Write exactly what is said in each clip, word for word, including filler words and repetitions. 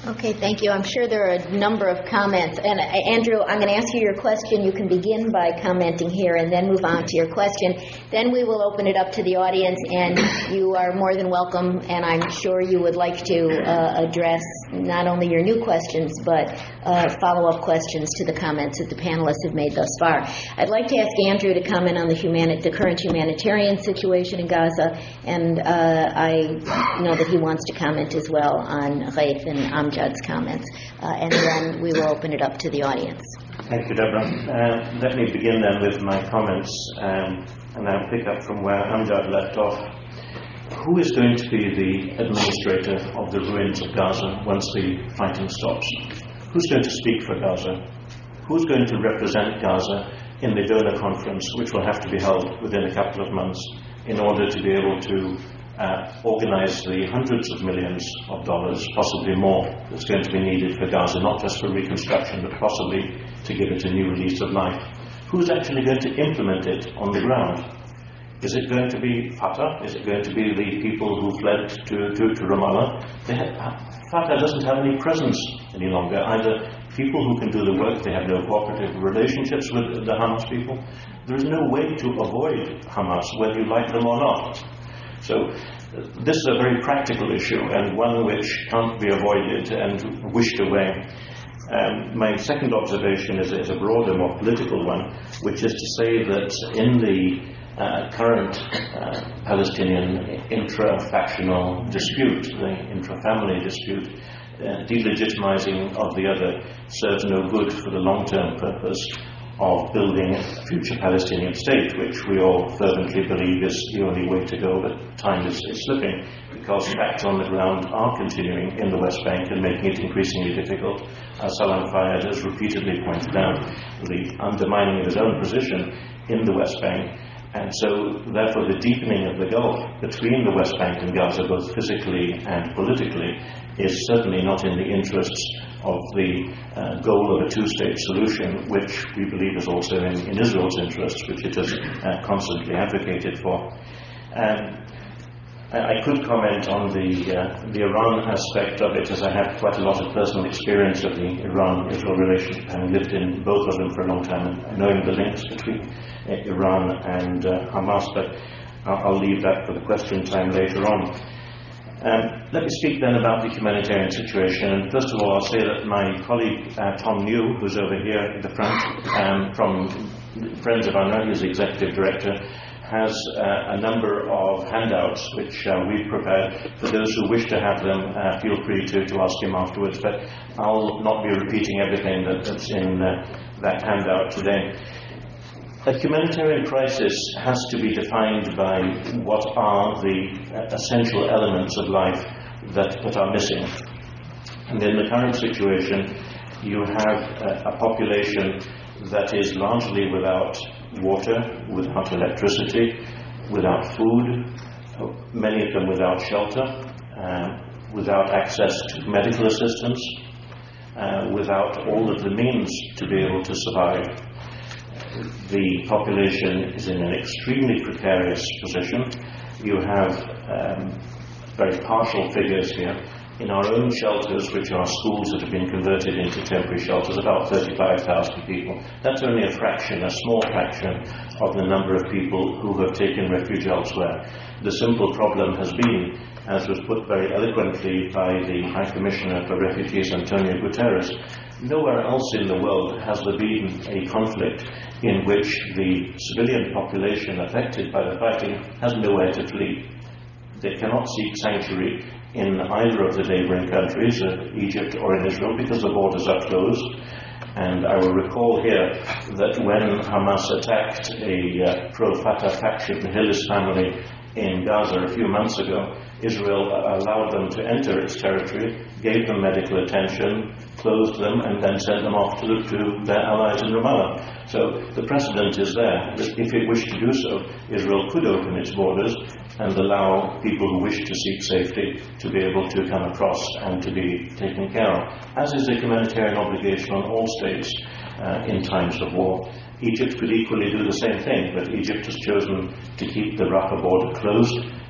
Okay, thank you. I'm sure there are a number of comments. And uh, Andrew, I'm going to ask you your question. You can begin by commenting here and then move on to your question. Then we will open it up to the audience, and you are more than welcome, and I'm sure you would like to uh, address not only your new questions, but uh, follow-up questions to the comments that the panelists have made thus far. I'd like to ask Andrew to comment on the, humani- the current humanitarian situation in Gaza, and uh, I know that he wants to comment as well on Raif and Amjad's comments, uh, and then we will open it up to the audience. Thank you, Deborah. Uh, let me begin then with my comments, um, and I'll pick up from where Amjad left off. Who is going to be the administrator of the ruins of Gaza once the fighting stops? Who's going to speak for Gaza? Who's going to represent Gaza in the donor conference, which will have to be held within a couple of months, in order to be able to uh, organize the hundreds of millions of dollars, possibly more, that's going to be needed for Gaza, not just for reconstruction, but possibly to give it a new lease of life? Who's actually going to implement it on the ground? Is it going to be Fatah? Is it going to be the people who fled to, to, to Ramallah? They have, Fatah doesn't have any presence any longer. Either people who can do the work, they have no cooperative relationships with the Hamas people. There is no way to avoid Hamas, whether you like them or not. So uh, this is a very practical issue, and one which can't be avoided and wished away. Um, my second observation is, is a broader, more political one, which is to say that in the Uh, current uh, Palestinian intra-factional dispute, the intra-family dispute, uh, delegitimizing of the other serves no good for the long-term purpose of building a future Palestinian state, which we all fervently believe is the only way to go, but time is, is slipping, because facts on the ground are continuing in the West Bank and making it increasingly difficult. As Salam Fayyad has repeatedly pointed out, the undermining of his own position in the West Bank. And so, therefore, the deepening of the gulf between the West Bank and Gaza, both physically and politically, is certainly not in the interests of the uh, goal of a two-state solution, which we believe is also in, in Israel's interests, which it has uh, constantly advocated for. Um, I could comment on the uh, the Iran aspect of it, as I have quite a lot of personal experience of the Iran-Israel relationship, having lived in both of them for a long time and knowing the links between uh, Iran and uh, Hamas, but I'll, I'll leave that for the question time later on. Um, let me speak then about the humanitarian situation, and first of all I'll say that my colleague uh, Tom New, who's over here at the front, um, from Friends of UNRWA, he's the executive director, has uh, a number of handouts which uh, we've prepared. For those who wish to have them, uh, feel free to, to ask him afterwards, but I'll not be repeating everything that, that's in uh, that handout today. A humanitarian crisis has to be defined by what are the uh, essential elements of life that, that are missing. And in the current situation, you have a, a population that is largely without water, without electricity, without food, many of them without shelter, uh, without access to medical assistance, uh, without all of the means to be able to survive. The population is in an extremely precarious position. You have um, very partial figures here. In our own shelters, which are schools that have been converted into temporary shelters, about thirty-five thousand people. That's only a fraction, a small fraction of the number of people who have taken refuge elsewhere. The simple problem has been, as was put very eloquently by the High Commissioner for Refugees, Antonio Guterres, nowhere else in the world has there been a conflict in which the civilian population affected by the fighting has nowhere to flee. They cannot seek sanctuary in either of the neighboring countries, uh, Egypt or in Israel, because the borders are closed. And I will recall here that when Hamas attacked a uh, pro-Fatah faction, the Hillis family, in Gaza a few months ago, Israel allowed them to enter its territory, gave them medical attention, closed them, and then sent them off to, to their allies in Ramallah. So the precedent is there that if it wished to do so, Israel could open its borders and allow people who wish to seek safety to be able to come across and to be taken care of, as is a humanitarian obligation on all states uh, in times of war. Egypt could equally do the same thing, but Egypt has chosen to keep the Rafah border closed.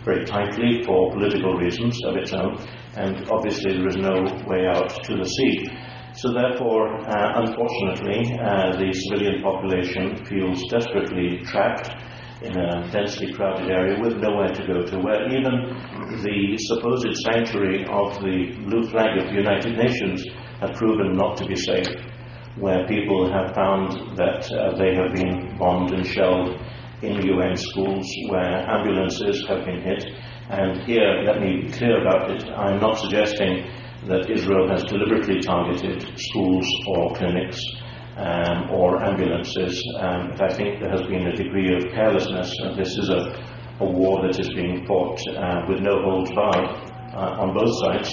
very tightly for political reasons of its own, and obviously there is no way out to the sea. So therefore, uh, unfortunately, uh, the civilian population feels desperately trapped in a densely crowded area with nowhere to go to, where even the supposed sanctuary of the blue flag of the United Nations have proven not to be safe, where people have found that uh, they have been bombed and shelled in U N schools, where ambulances have been hit. And here, let me be clear about it, I'm not suggesting that Israel has deliberately targeted schools or clinics um, or ambulances, um, but I think there has been a degree of carelessness, and this is a, a war that is being fought uh, with no holds barred uh, on both sides.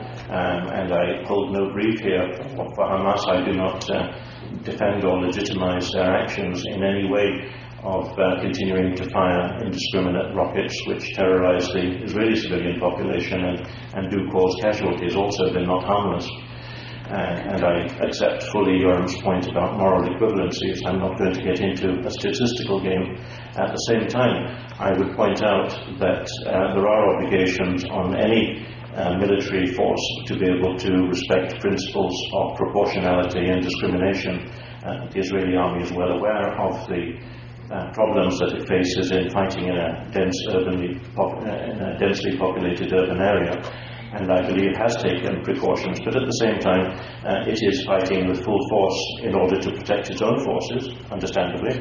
Um, and I hold no brief here for, for Hamas. I do not uh, defend or legitimize their actions in any way of uh, continuing to fire indiscriminate rockets which terrorize the Israeli civilian population and, and do cause casualties. Also, they're not harmless. Uh, and I accept fully Yoram's point about moral equivalencies. I'm not going to get into a statistical game. At the same time, I would point out that uh, there are obligations on any Uh, military force to be able to respect principles of proportionality and discrimination. Uh, the Israeli army is well aware of the uh, problems that it faces in fighting in a dense, urbanly pop- uh, in a densely populated urban area, and I believe has taken precautions. But at the same time, uh, it is fighting with full force in order to protect its own forces, understandably.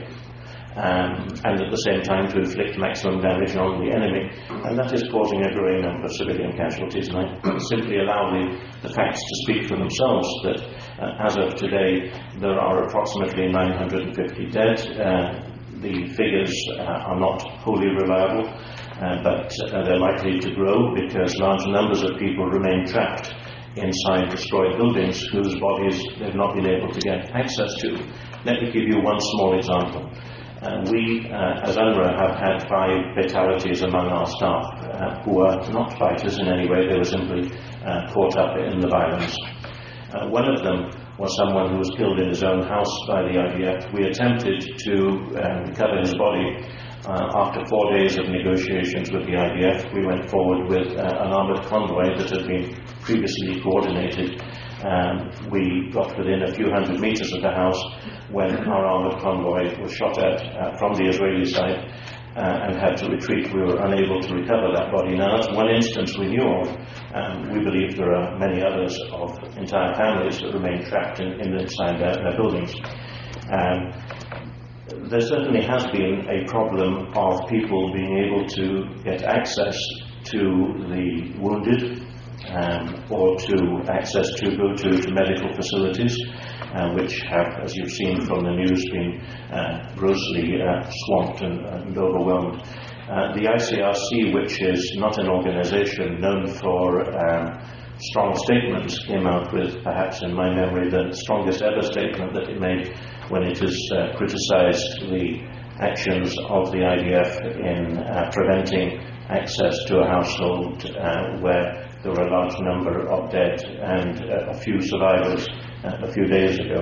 Um, and at the same time to inflict maximum damage on the enemy, and that is causing a growing number of civilian casualties. And I simply allow the, the facts to speak for themselves, that uh, as of today there are approximately nine hundred fifty dead. Uh, the figures uh, are not wholly reliable, uh, but uh, they're likely to grow because large numbers of people remain trapped inside destroyed buildings whose bodies they've not been able to get access to. Let me give you one small example. Uh, we, uh, as UNRWA, have had five fatalities among our staff uh, who are not fighters in any way. They were simply uh, caught up in the violence. Uh, one of them was someone who was killed in his own house by the I D F. We attempted to um, recover his body uh, after four days of negotiations with the I D F. We went forward with uh, an armoured convoy that had been previously coordinated. Um, we got within a few hundred metres of the house when our armoured convoy was shot at uh, from the Israeli side uh, and had to retreat. We were unable to recover that body. Now, that's one instance we knew of. Um, we believe there are many others of entire families that remain trapped in, in inside their, their buildings. Um, there certainly has been a problem of people being able to get access to the wounded, Um, or to access to go to, to medical facilities, uh, which have, as you've seen from the news, been uh, grossly uh, swamped and, and overwhelmed. Uh, the I C R C, which is not an organization known for um, strong statements, came out with, perhaps in my memory, the strongest ever statement that it made when it has uh, criticized the actions of the I D F in uh, preventing access to a household uh, where there were a large number of dead and uh, a few survivors uh, a few days ago.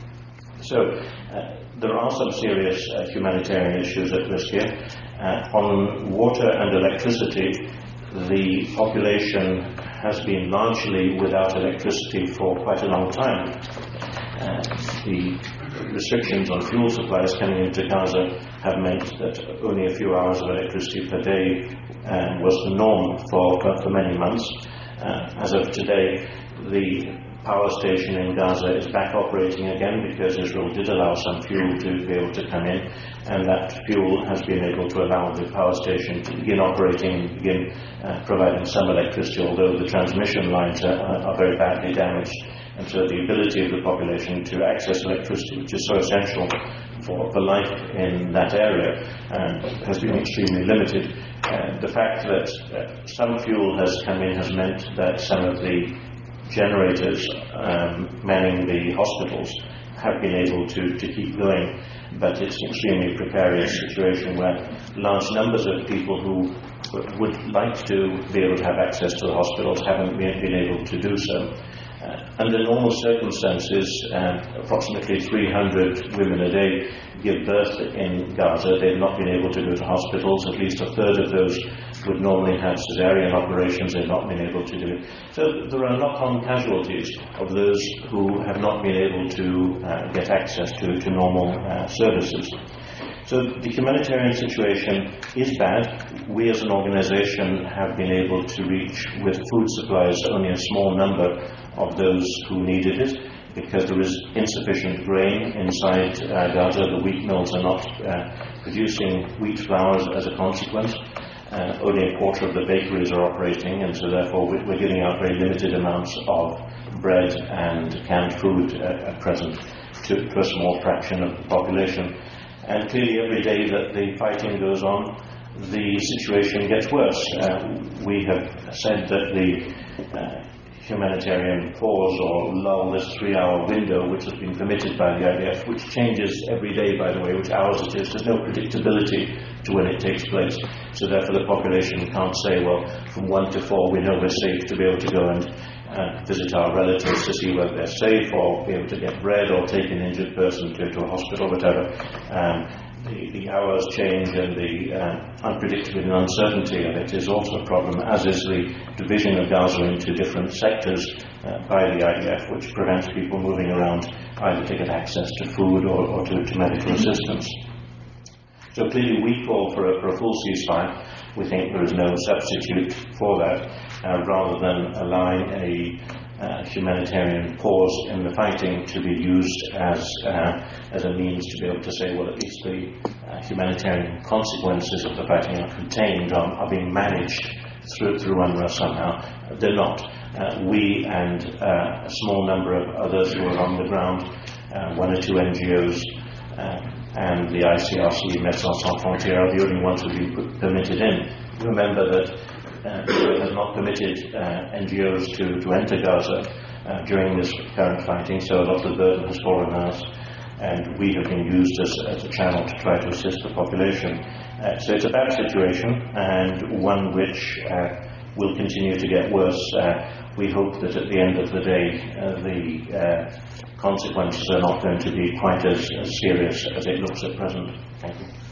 So uh, there are some serious uh, humanitarian issues at risk here. Uh, on water and electricity, the population has been largely without electricity for quite a long time. Uh, the restrictions on fuel supplies coming into Gaza have meant that only a few hours of electricity per day uh, was the norm for, for, for many months. Uh, as of today, the power station in Gaza is back operating again because Israel did allow some fuel to be able to come in, and that fuel has been able to allow the power station to begin operating and begin uh, providing some electricity, although the transmission lines are, are very badly damaged. And so the ability of the population to access electricity, which is so essential for, for life in that area, um, has been extremely limited. Uh, the fact that uh, some fuel has come in has meant that some of the generators um, manning the hospitals have been able to, to keep going, but it's an extremely precarious situation where large numbers of people who would like to be able to have access to the hospitals haven't been, been able to do so. Uh, under normal circumstances, uh, approximately three hundred women a day give birth in Gaza. They've not been able to go to hospitals. At least a third of those would normally have caesarean operations, they've not been able to do it. So there are knock-on casualties of those who have not been able to uh, get access to, to normal uh, services. So the humanitarian situation is bad. We as an organisation have been able to reach with food supplies only a small number of those who needed it, because there is insufficient grain inside uh, Gaza. The wheat mills are not uh, producing wheat flours as a consequence. Uh, only a quarter of the bakeries are operating, and so therefore we're giving out very limited amounts of bread and canned food uh, at present to, to a small fraction of the population. And clearly every day that the fighting goes on, the situation gets worse. Uh, we have said that the uh, humanitarian pause or lull, this three-hour window which has been permitted by the I D F, which changes every day, by the way, which hours it is, there's no predictability to when it takes place. So therefore the population can't say, well, from one to four we know we're safe to be able to go and uh, visit our relatives to see whether they're safe, or be able to get bread, or take an injured person to, to a hospital, whatever. Um, The, the hours change, and the uh, unpredictability and uncertainty of it is also a problem, as is the division of Gaza into different sectors uh, by the I D F, which prevents people moving around either to get access to food or, or to, to medical assistance. So clearly we call for a, for a full ceasefire. We think there is no substitute for that, uh, rather than allowing a Uh, humanitarian pause in the fighting to be used as uh, as a means to be able to say, well, at least the uh, humanitarian consequences of the fighting are contained, are, are being managed through through UNRWA somehow. They're not. Uh, we and uh, a small number of others who are on the ground, uh, one or two N G Os, uh, and the I C R C, Médecins Sans Frontières, are the only ones who have been permitted in. Remember that Uh, Israel has not permitted uh, N G Os to, to enter Gaza uh, during this current fighting, so a lot of the burden has fallen on us, and we have been used as, as a channel to try to assist the population. Uh, so it's a bad situation, and one which uh, will continue to get worse. Uh, we hope that at the end of the day uh, the uh, consequences are not going to be quite as, as serious as it looks at present. Thank you.